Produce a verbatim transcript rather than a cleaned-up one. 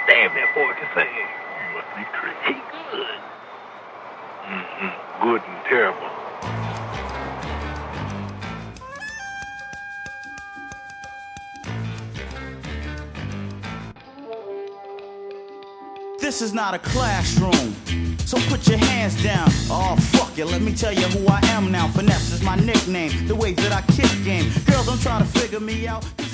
Damn, that boy can sing. You must be crazy. He good. Mm-hmm. Good and terrible. This is not a classroom, so put your hands down. Oh, fuck it, let me tell you who I am now. Finesse is my nickname, the way that I kick game. Girls don't try to figure me out.